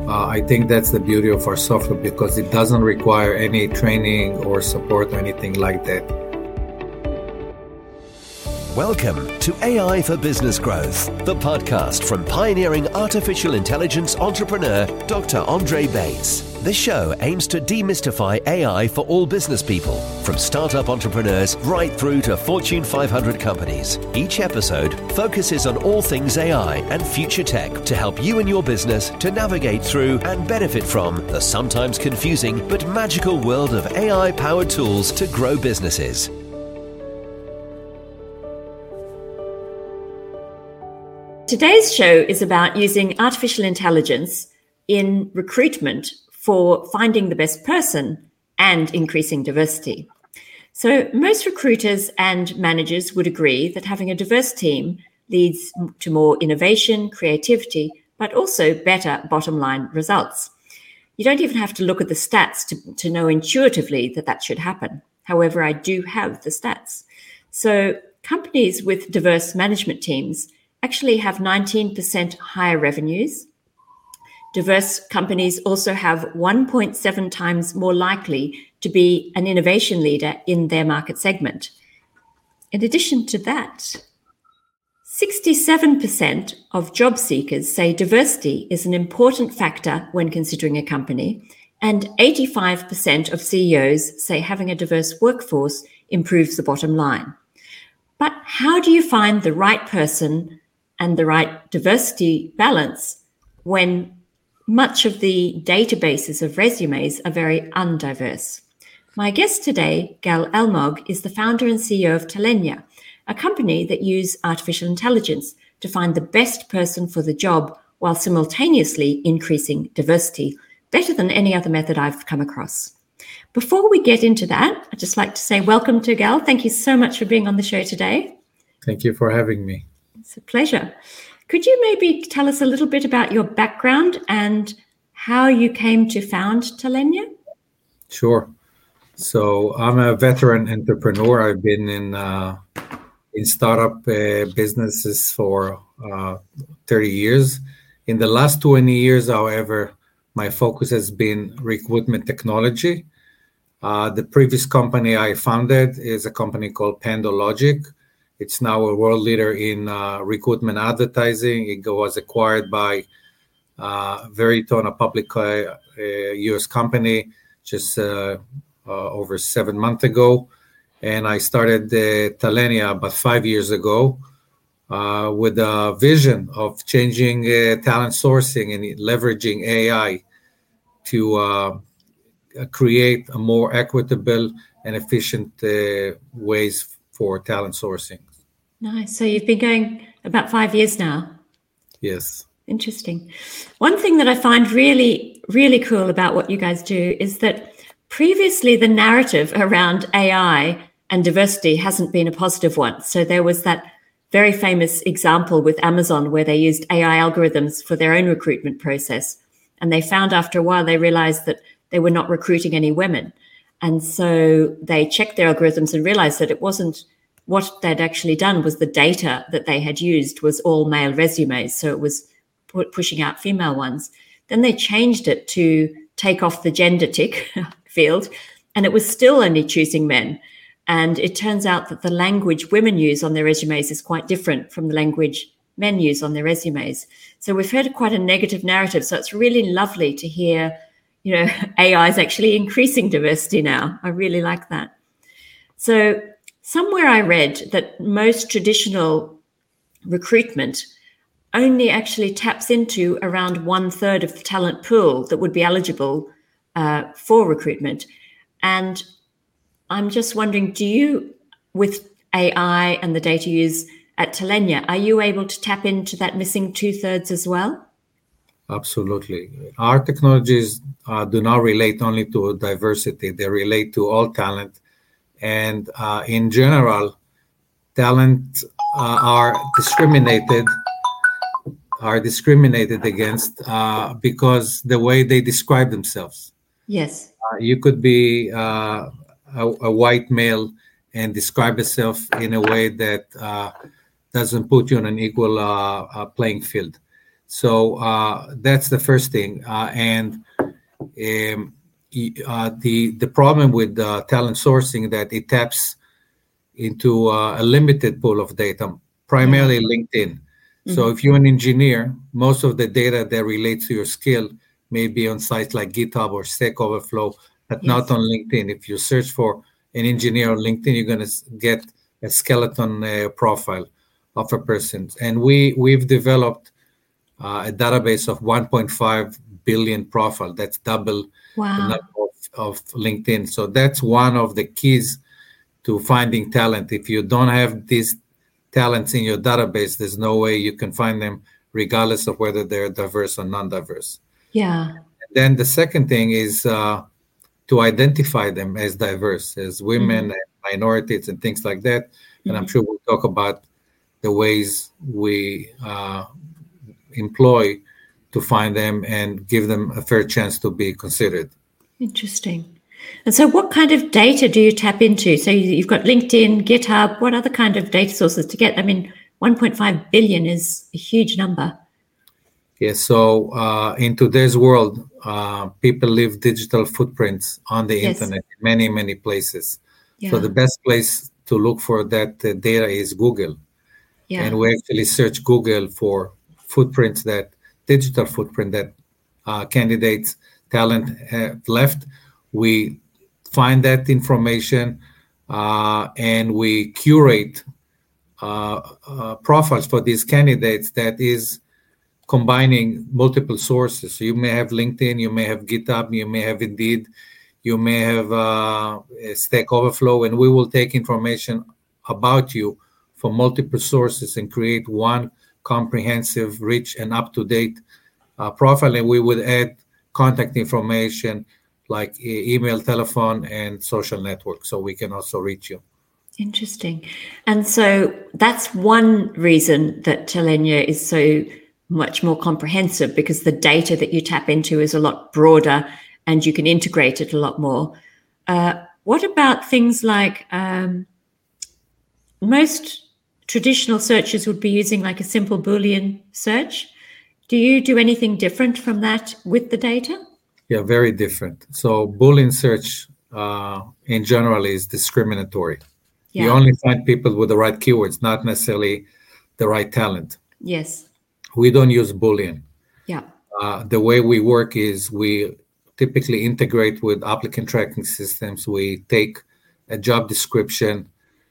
I think that's the beauty of our software because it doesn't require any training or support or anything like that. Welcome to AI for Business Growth, the podcast from pioneering artificial intelligence entrepreneur Dr. Andre Bates. This show aims to demystify AI for all business people, from startup entrepreneurs right through to Fortune 500 companies. Each episode focuses on all things AI and future tech to help you and your business to navigate through and benefit from the sometimes confusing but magical world of AI-powered tools to grow businesses. Today's show is about using artificial intelligence in recruitment for finding the best person and increasing diversity. So most recruiters and managers would agree that having a diverse team leads to more innovation, creativity, but also better bottom line results. You don't even have to look at the stats to know intuitively that should happen. However, I do have the stats. So companies with diverse management teams actually have 19% higher revenues. Diverse companies also have 1.7 times more likely to be an innovation leader in their market segment. In addition to that, 67% of job seekers say diversity is an important factor when considering a company, and 85% of CEOs say having a diverse workforce improves the bottom line. But how do you find the right person and the right diversity balance when much of the databases of resumes are very undiverse? My guest today, Gal Almog, is the founder and CEO of Talenya, a company that uses artificial intelligence to find the best person for the job while simultaneously increasing diversity, better than any other method I've come across. Before we get into that, I'd just like to say welcome to Gal. Thank you so much for being on the show today. Thank you for having me. It's a pleasure. Could you maybe tell us a little bit about your background and how you came to found Talenya? Sure. So I'm a veteran entrepreneur. I've been in startup businesses for 30 years. In the last 20 years, however, my focus has been recruitment technology. The previous company I founded is a company called PandoLogic. It's now a world leader in recruitment advertising. It was acquired by Veritone, a public U.S. company, just over 7 months ago. And I started Talenya about 5 years ago with a vision of changing talent sourcing and leveraging AI to create a more equitable and efficient ways for talent sourcing. Nice. So you've been going about 5 years now. Yes. Interesting. One thing that I find really, really cool about what you guys do is that previously the narrative around AI and diversity hasn't been a positive one. So there was that very famous example with Amazon where they used AI algorithms for their own recruitment process. And they found after a while, they realized that they were not recruiting any women. And so they checked their algorithms and realized that it wasn't what they'd actually done was the data that they had used was all male resumes. So it was pushing out female ones. Then they changed it to take off the gender tick field, and it was still only choosing men. And it turns out that the language women use on their resumes is quite different from the language men use on their resumes. So we've heard quite a negative narrative. So it's really lovely to hear, AI is actually increasing diversity now. I really like that. So somewhere I read that most traditional recruitment only actually taps into around 1/3 of the talent pool that would be eligible for recruitment. And I'm just wondering, do you, with AI and the data you use at Talenya, are you able to tap into that missing 2/3 as well? Absolutely. Our technologies do not relate only to diversity. They relate to all talent. And in general, talent are discriminated against because the way they describe themselves. Yes. You could be a white male and describe yourself in a way that doesn't put you on an equal playing field. So that's the first thing. And the problem with talent sourcing that it taps into a limited pool of data, primarily LinkedIn. So if you're an engineer, most of the data that relates to your skill may be on sites like GitHub or Stack Overflow, but not on LinkedIn. If you search for an engineer on LinkedIn, you're going to get a skeleton profile of a person. And we've developed a database of 1.5 billion profile. That's double the number of LinkedIn. So that's one of the keys to finding talent. If you don't have these talents in your database, there's no way you can find them, regardless of whether they're diverse or non-diverse. Yeah. And then the second thing is to identify them as diverse, as women and minorities and things like that. And I'm sure we'll talk about the ways we employ to find them and give them a fair chance to be considered. Interesting. And so what kind of data do you tap into? So you've got LinkedIn, GitHub. What other kind of data sources to get? I mean, 1.5 billion is a huge number. Yes. So in today's world, people leave digital footprints on the internet in many, many places. Yeah. So the best place to look for that data is Google. Yeah. And we actually search Google for footprints, that digital footprint that candidates, talent have left. We find that information and we curate profiles for these candidates that is combining multiple sources. So you may have LinkedIn, you may have GitHub, you may have Indeed, you may have Stack Overflow, and we will take information about you from multiple sources and create one comprehensive, rich, and up-to-date profile. And we would add contact information like email, telephone, and social network, so we can also reach you. Interesting. And so that's one reason that Talenya is so much more comprehensive, because the data that you tap into is a lot broader and you can integrate it a lot more. What about things like most traditional searches would be using like a simple Boolean search? Do you do anything different from that with the data? Yeah, very different. So Boolean search in general is discriminatory. Yeah. You only find people with the right keywords, not necessarily the right talent. Yes. We don't use Boolean. Yeah. The way we work is we typically integrate with applicant tracking systems. We take a job description,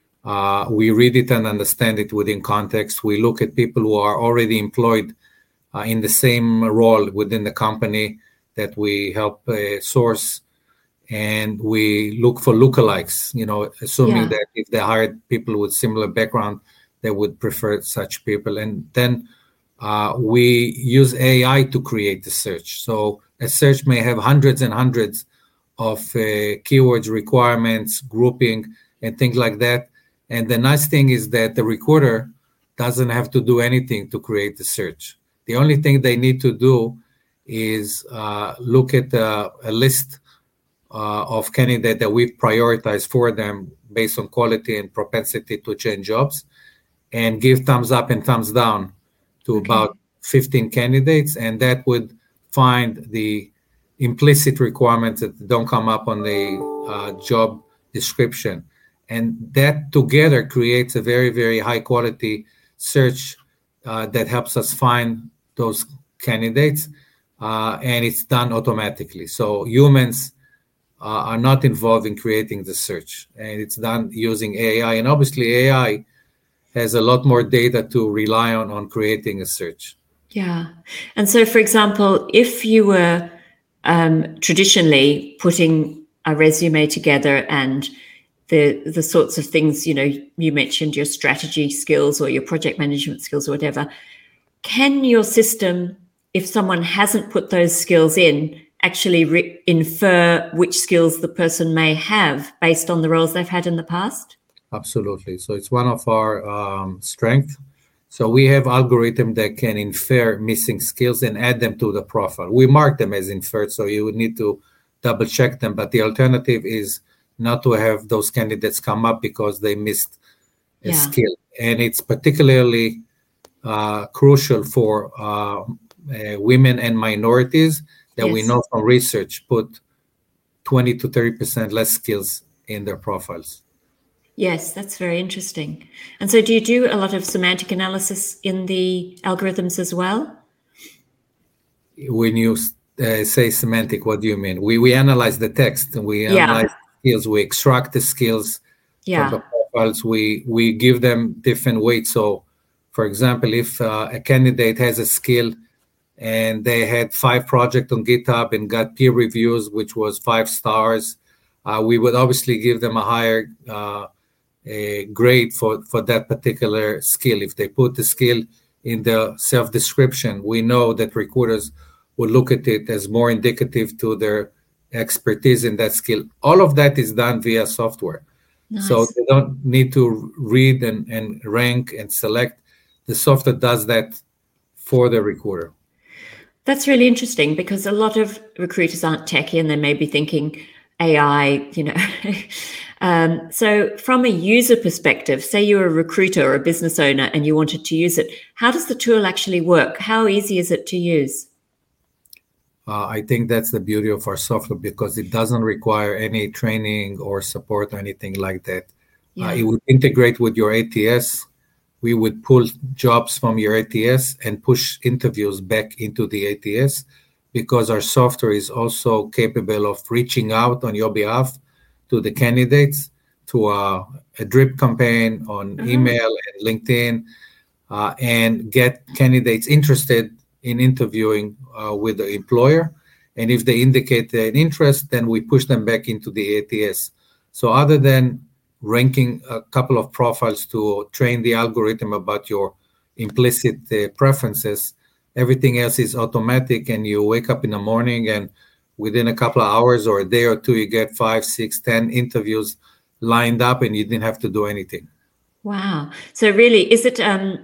we read it and understand it within context. We look at people who are already employed in the same role within the company that we help source, and we look for lookalikes, assuming that if they hired people with similar background, they would prefer such people. And then we use AI to create the search. So a search may have hundreds and hundreds of keywords, requirements, grouping, and things like that. And the nice thing is that the recruiter doesn't have to do anything to create the search. The only thing they need to do is look at a list of candidates that we've prioritized for them based on quality and propensity to change jobs, and give thumbs up and thumbs down to about 15 candidates, and that would find the implicit requirements that don't come up on the job description. And that together creates a very, very high quality search that helps us find those candidates, and it's done automatically. So humans are not involved in creating the search, and it's done using AI. And obviously AI has a lot more data to rely on creating a search. Yeah. And so, for example, if you were traditionally putting a resume together and the sorts of things, you mentioned your strategy skills or your project management skills or whatever, can your system, if someone hasn't put those skills in, actually infer which skills the person may have based on the roles they've had in the past? Absolutely. So it's one of our strengths. So we have algorithm that can infer missing skills and add them to the profile. We mark them as inferred, so you would need to double check them. But the alternative is not to have those candidates come up because they missed a skill. And it's particularly crucial for women and minorities that we Yes. know from research put 20 to 30% less skills in their profiles. Yes, that's very interesting. And so do you do a lot of semantic analysis in the algorithms as well? When you say semantic, what do you mean? We analyze the text, and we analyze skills, we extract the skills from the profiles, we give them different weights. So, for example, if a candidate has a skill and they had 5 projects on GitHub and got peer reviews, which was 5 stars, we would obviously give them a higher grade for that particular skill. If they put the skill in the self-description, we know that recruiters would look at it as more indicative to their expertise in that skill. All of that is done via software. Nice. So they don't need to read and rank and select. The software does that for the recruiter. That's really interesting, because a lot of recruiters aren't techie and they may be thinking AI, so from a user perspective, say you're a recruiter or a business owner and you wanted to use it, how does the tool actually work? How easy is it to use? I think that's the beauty of our software, because it doesn't require any training or support or anything like that. Yeah. It would integrate with your ATS. We would pull jobs from your ATS and push interviews back into the ATS, because our software is also capable of reaching out on your behalf to the candidates through a drip campaign on email and LinkedIn, and get candidates interested in interviewing with the employer. And if they indicate an interest, then we push them back into the ATS. So other than ranking a couple of profiles to train the algorithm about your implicit preferences, everything else is automatic, and you wake up in the morning and within a couple of hours or a day or two, you get 5, 6, 10 interviews lined up, and you didn't have to do anything. Wow. So really, is it a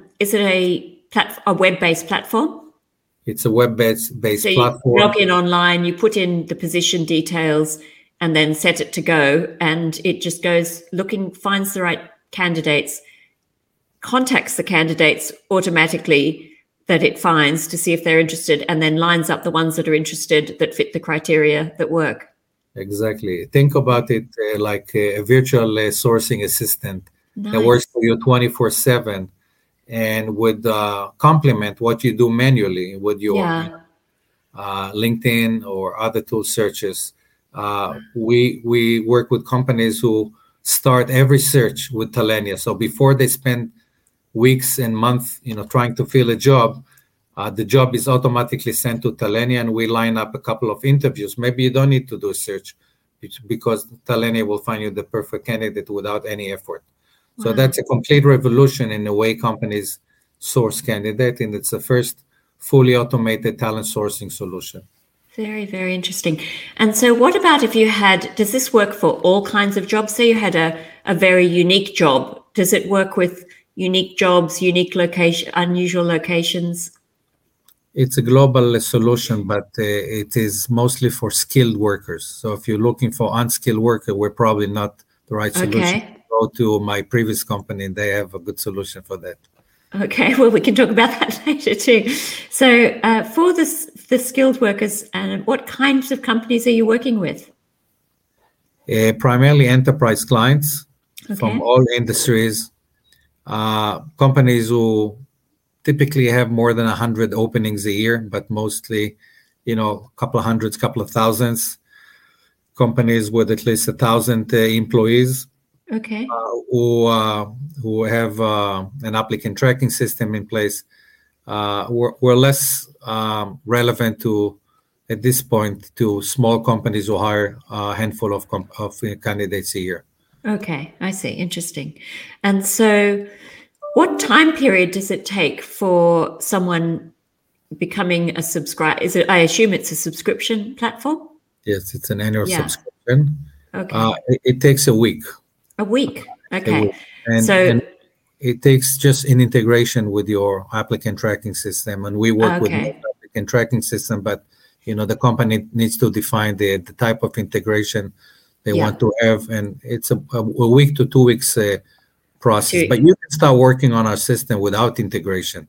web-based platform? It's a web-based platform. You log in online, you put in the position details, and then set it to go, and it just goes finds the right candidates, contacts the candidates automatically that it finds to see if they're interested, and then lines up the ones that are interested that fit the criteria that work. Exactly. Think about it like a virtual sourcing assistant. Nice. That works for you 24/7 and would complement what you do manually with your LinkedIn or other tool searches. We work with companies who start every search with Talenya. So before they spend weeks and months, trying to fill a job, the job is automatically sent to Talenya, and we line up a couple of interviews. Maybe you don't need to do a search, because Talenya will find you the perfect candidate without any effort. Wow. So that's a complete revolution in the way companies source candidate, and it's the first fully automated talent sourcing solution. Very, very interesting. And so what about does this work for all kinds of jobs? Say you had a very unique job. Does it work with unique jobs, unique location, unusual locations? It's a global solution, but it is mostly for skilled workers. So if you're looking for unskilled worker, we're probably not the right solution. Okay. Go to my previous company, and they have a good solution for that. Okay, well, we can talk about that later too. So for the skilled workers, what kinds of companies are you working with? Primarily enterprise clients from all industries, companies who typically have more than 100 openings a year, but mostly, a couple of hundreds, couple of thousands, companies with at least 1,000 employees. Okay. Who have an applicant tracking system in place. We're less relevant at this point to small companies who hire a handful of candidates a year. Okay, I see. Interesting. And so what time period does it take for someone becoming a subscriber? I assume it's a subscription platform? Yes, it's an annual subscription. Okay. It takes a week. A week. Okay. And it takes just an integration with your applicant tracking system. And we work with the applicant tracking system, but the company needs to define the type of integration they want to have. And it's a week to 2 weeks process. But you can start working on our system without integration.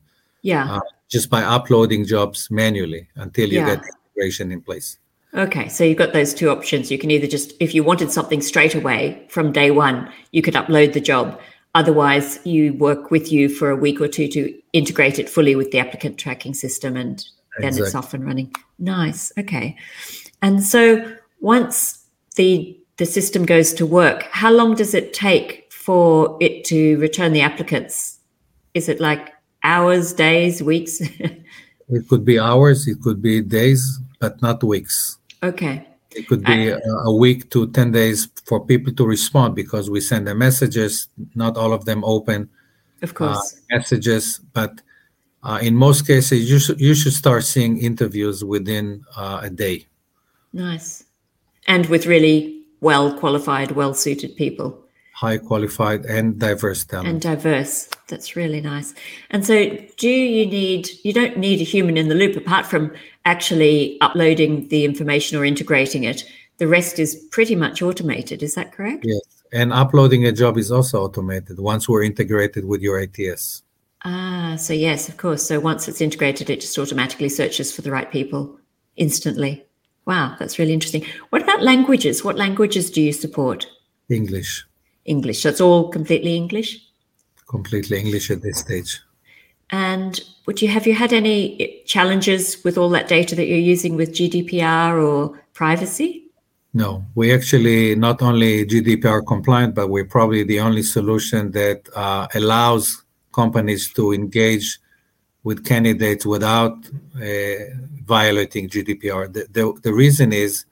Yeah. just by uploading jobs manually until you Yeah. get integration in place. Okay, so you've got those two options. You can either just, if you wanted something straight away from day one, you could upload the job. Otherwise, you work with you for a week or two to integrate it fully with the applicant tracking system, and then it's Exactly. off and running. Nice. Okay. And so once the system goes to work, how long does it take for it to return the applicants? Is it like hours, days, weeks? It could be hours, it could be days, but not weeks. Okay. It could be a week to 10 days for people to respond, because we send them messages. Not all of them open Of course. messages, but in most cases, you should start seeing interviews within a day. Nice. And with really well-qualified, well-suited people. High qualified and diverse talent. And diverse. That's really nice. And so you don't need a human in the loop apart from actually uploading the information or integrating it. The rest is pretty much automated. Is that correct? Yes. And uploading a job is also automated once we're integrated with your ATS. So yes, of course. So once it's integrated, it just automatically searches for the right people instantly. Wow, that's really interesting. What about languages? What languages do you support? English. English. So it's all completely English? Completely English at this stage. And have you had any challenges with all that data that you're using with GDPR or privacy? No, we actually not only GDPR compliant, but we're probably the only solution that allows companies to engage with candidates without violating GDPR. The reason is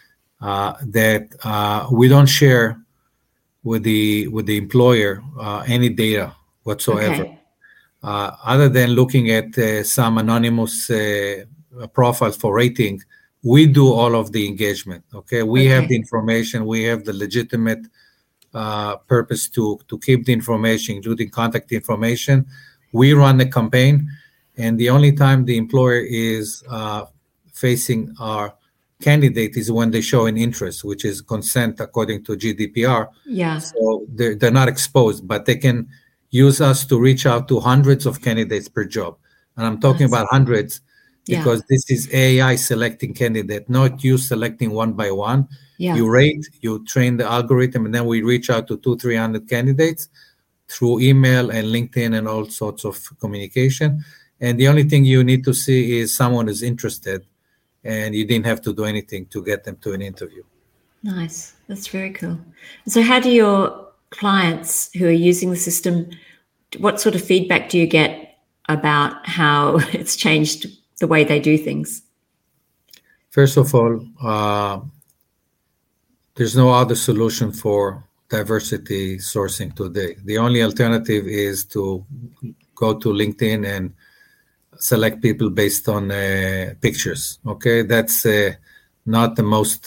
that we don't share with the employer any data whatsoever. Okay. Other than looking at some anonymous profiles for rating, we do all of the engagement. Okay, we have the information. We have the legitimate purpose to keep the information, including contact information. We run the campaign, and the only time the employer is facing our candidate is when they show an interest, which is consent according to GDPR. Yeah. So they're not exposed, but they can use us to reach out to hundreds of candidates per job. And I'm talking about hundreds because this is AI selecting candidate, not you selecting one by one. Yeah. You rate, you train the algorithm, and then we reach out to 200-300 candidates through email and LinkedIn and all sorts of communication. And the only thing you need to see is someone is interested, and you didn't have to do anything to get them to an interview. Nice. That's very cool. So how do your clients who are using the system, what sort of feedback do you get about how it's changed the way they do things? First of all, there's no other solution for diversity sourcing today. The only alternative is to go to LinkedIn and select people based on pictures. Okay, that's not the most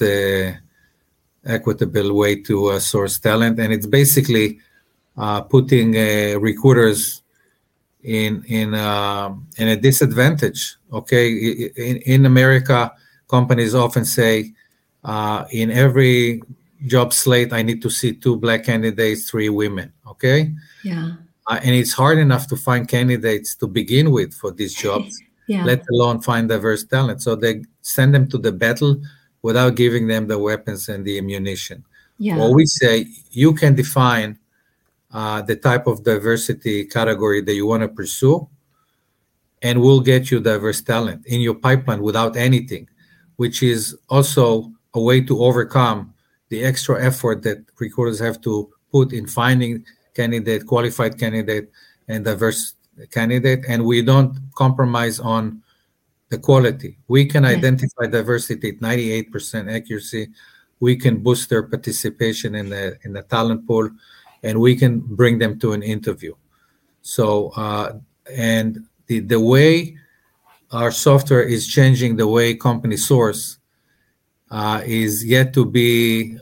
equitable way to source talent, and it's basically putting recruiters in a disadvantage. Okay, in America, companies often say in every job slate, I need to see 2 Black candidates, 3 women. Okay. Yeah. And it's hard enough to find candidates to begin with for these jobs, let alone find diverse talent. So they send them to the battle without giving them the weapons and the ammunition. Yeah. Or we say, you can define the type of diversity category that you want to pursue, and we'll get you diverse talent in your pipeline without anything, which is also a way to overcome the extra effort that recruiters have to put in finding candidate, qualified candidate, and diverse candidate. And we don't compromise on the quality. We can identify diversity at 98% accuracy. We can boost their participation in the talent pool, and we can bring them to an interview. So, and the way our software is changing the way companies source is yet to be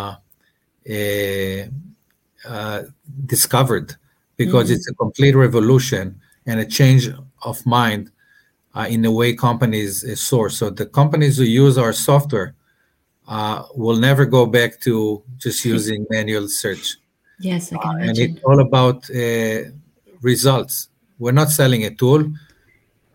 discovered, because it's a complete revolution and a change of mind in the way companies source. So the companies who use our software will never go back to just using manual search. Yes, I can imagine. And it's all about results. We're not selling a tool.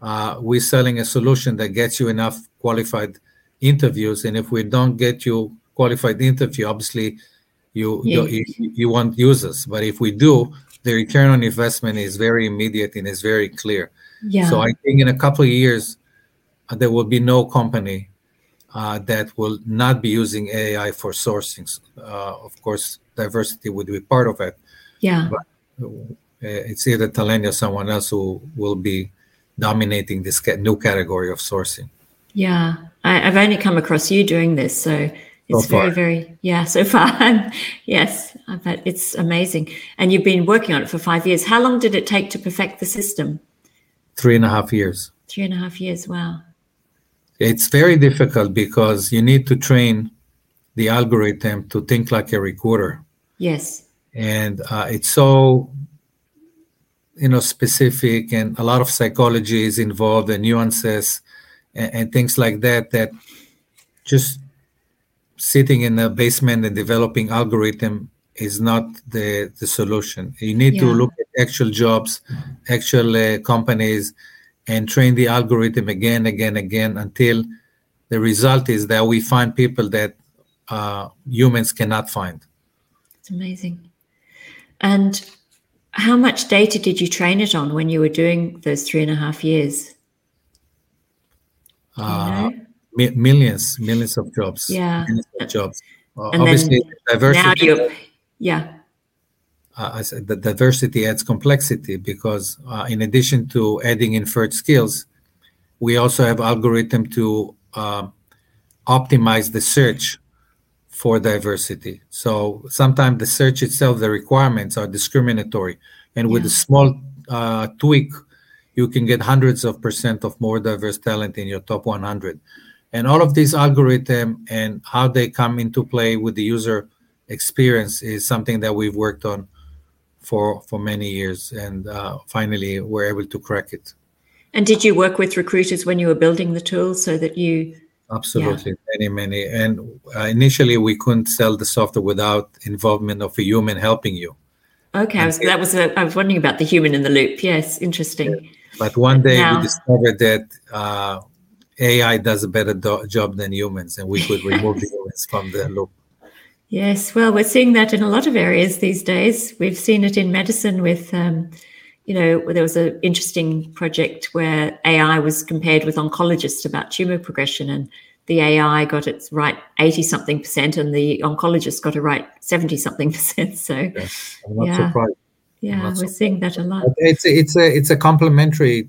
we're selling a solution that gets you enough qualified interviews. And if we don't get you qualified interview, obviously you won't use us. But if we do, the return on investment is very immediate and is very clear. Yeah. So I think in a couple of years, there will be no company that will not be using AI for sourcing. Of course, diversity would be part of it. Yeah. But it's either Talent or someone else who will be dominating this new category of sourcing. Yeah. I've only come across you doing this, so it's so far. Yes, I bet it's amazing. And you've been working on it for 5 years. How long did it take to perfect the system? 3.5 years. 3.5 years, wow. It's very difficult because you need to train the algorithm to think like a recruiter. Yes. And it's so, specific, and a lot of psychology is involved, and nuances and things like that, that just sitting in the basement and developing algorithm is not the solution. You need to look at actual jobs, actual companies, and train the algorithm again, until the result is that we find people that humans cannot find. It's amazing. And how much data did you train it on when you were doing those 3.5 years? Millions of jobs. Yeah. Millions of jobs. And obviously, diversity. I said the diversity adds complexity because in addition to adding inferred skills, we also have algorithm to optimize the search for diversity. So sometimes the search itself, the requirements are discriminatory. And with a small tweak, you can get hundreds of % of more diverse talent in your top 100. And all of these algorithms and how they come into play with the user experience is something that we've worked on for many years, and finally we're able to crack it. And did you work with recruiters when you were building the tools so that you... Absolutely, many. And initially we couldn't sell the software without involvement of a human helping you. Okay, I was wondering about the human in the loop. Yes, interesting. Yeah. But one day we discovered that AI does a better job than humans, and we could remove the humans from the loop. Yes, well, we're seeing that in a lot of areas these days. We've seen it in medicine with, there was an interesting project where AI was compared with oncologists about tumor progression, and the AI got it right 80-something % and the oncologist got it right 70-something %. So, I'm not surprised. Yeah, we're seeing that a lot. It's a complementary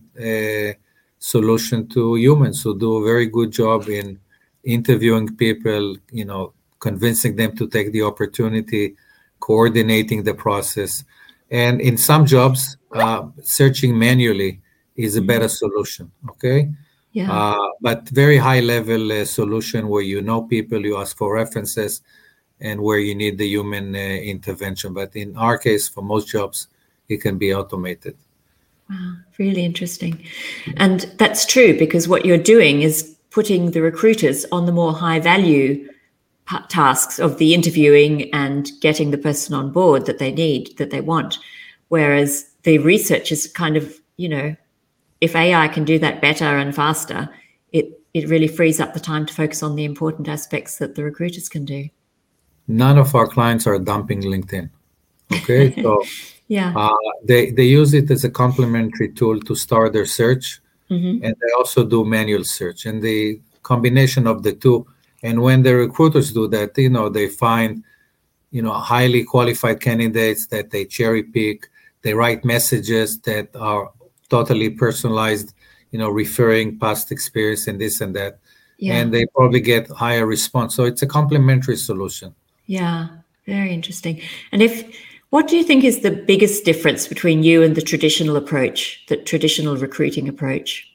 solution to humans who do a very good job in interviewing people, convincing them to take the opportunity, coordinating the process. And in some jobs, searching manually is a better solution, okay? Yeah. But very high-level solution where people, you ask for references, and where you need the human intervention. But in our case, for most jobs, it can be automated. Wow, really interesting. And that's true, because what you're doing is putting the recruiters on the more high-value tasks of the interviewing and getting the person on board that they need, that they want. Whereas the research is kind of, if AI can do that better and faster, it really frees up the time to focus on the important aspects that the recruiters can do. None of our clients are dumping LinkedIn. Okay, so they use it as a complementary tool to start their search, and they also do manual search, and the combination of the two. And when the recruiters do that, they find, highly qualified candidates that they cherry pick. They write messages that are totally personalized, referring past experience and this and that. Yeah. And they probably get higher response. So it's a complementary solution. Yeah, very interesting. And what do you think is the biggest difference between you and the traditional approach, the traditional recruiting approach?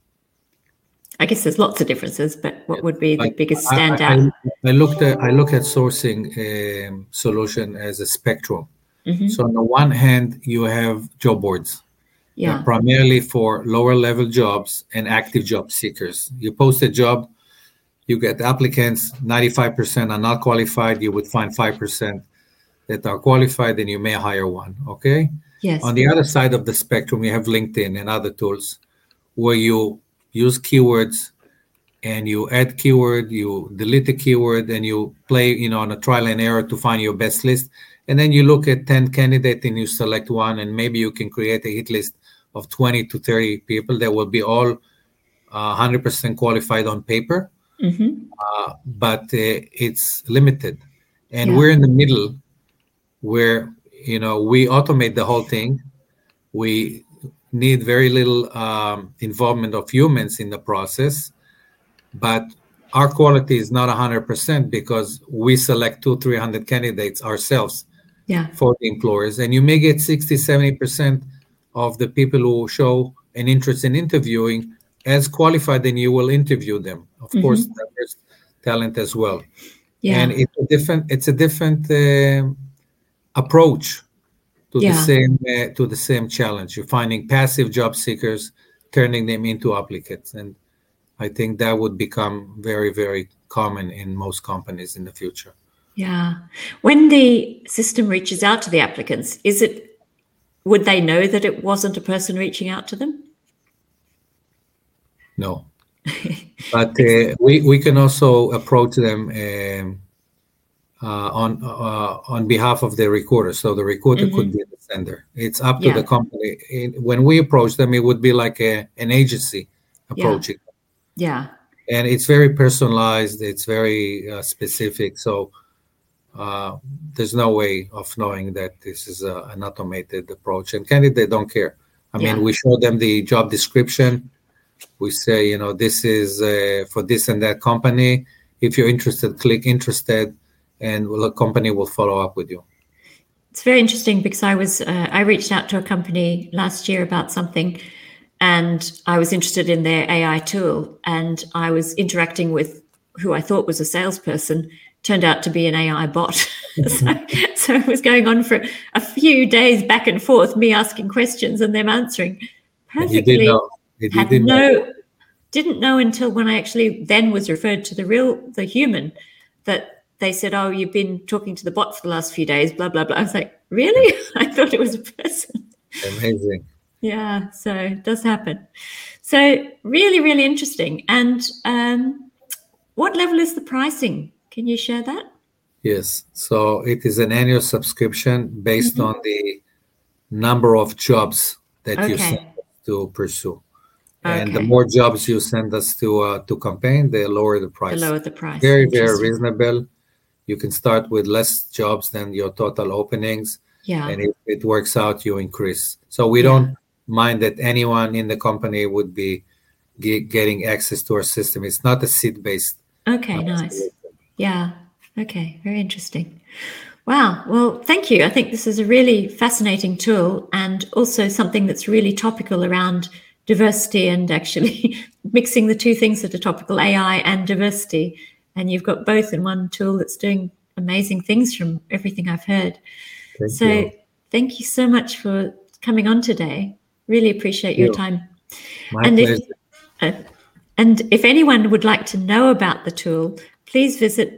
I guess there's lots of differences, but what would be the biggest standout? I look at sourcing solution as a spectrum. So on the one hand, you have job boards, primarily for lower level jobs and active job seekers. You post a job, you get applicants, 95% are not qualified. You would find 5% that are qualified, and you may hire one. Okay. Yes. On the other side of the spectrum, you have LinkedIn and other tools where you use keywords and you add keyword, you delete the keyword, and you play, on a trial and error to find your best list. And then you look at 10 candidates and you select one, and maybe you can create a hit list of 20 to 30 people that will be all 100% qualified on paper. But it's limited. And we're in the middle where, we automate the whole thing. We need very little involvement of humans in the process. But our quality is not 100% because we select 200-300 candidates ourselves for the employers. And you may get 60-70% of the people who show an interest in interviewing as qualified, and you will interview them. Of course, there's talent as well. And it's a different approach to the same challenge. You're finding passive job seekers, turning them into applicants. And I think that would become very, very common in most companies in the future. Yeah. When the system reaches out to the applicants, would they know that it wasn't a person reaching out to them? No. But we can also approach them on behalf of the recruiter. So the recruiter could be the sender. It's up to the company. When we approach them, it would be like an agency approaching them. Yeah. And it's very personalized. It's very specific. So there's no way of knowing that this is an automated approach. And candidates don't care. I mean, we show them the job description. We say, this is for this and that company. If you're interested, click interested, and the company will follow up with you. It's very interesting because I reached out to a company last year about something, and I was interested in their AI tool, and I was interacting with who I thought was a salesperson, turned out to be an AI bot. So it was going on for a few days back and forth, me asking questions and them answering perfectly. Didn't know until when I actually then was referred to the human, that they said, "Oh, you've been talking to the bot for the last few days, blah, blah, blah." I was like, really? I thought it was a person. Amazing. Yeah, so it does happen. So really, really interesting. And what level is the pricing? Can you share that? Yes. So it is an annual subscription based on the number of jobs that you send to pursue. And the more jobs you send us to campaign, the lower the price. The lower the price. Very, very reasonable. You can start with less jobs than your total openings. Yeah. And if it works out, you increase. So we don't mind that anyone in the company would be getting access to our system. It's not a seat-based. Okay, nice. Yeah. Okay, very interesting. Wow. Well, thank you. I think this is a really fascinating tool, and also something that's really topical around diversity, and actually mixing the two things that are topical, AI and diversity. And you've got both in one tool that's doing amazing things from everything I've heard. Thank you so much for coming on today. Really appreciate your time. My pleasure. And if anyone would like to know about the tool, please visit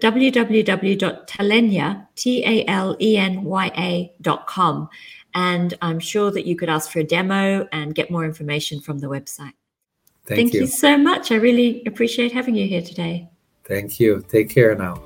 www.talenya.com. And I'm sure that you could ask for a demo and get more information from the website. Thank you so much. I really appreciate having you here today. Thank you. Take care now.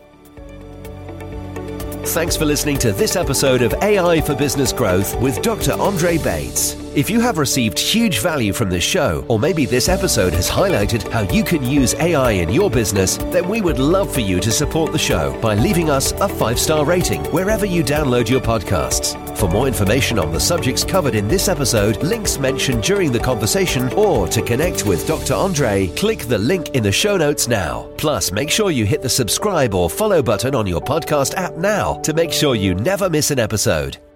Thanks for listening to this episode of AI for Business Growth with Dr. Andre Bates. If you have received huge value from this show, or maybe this episode has highlighted how you can use AI in your business, then we would love for you to support the show by leaving us a 5-star rating wherever you download your podcasts. For more information on the subjects covered in this episode, links mentioned during the conversation, or to connect with Dr. Andre, click the link in the show notes now. Plus, make sure you hit the subscribe or follow button on your podcast app now to make sure you never miss an episode.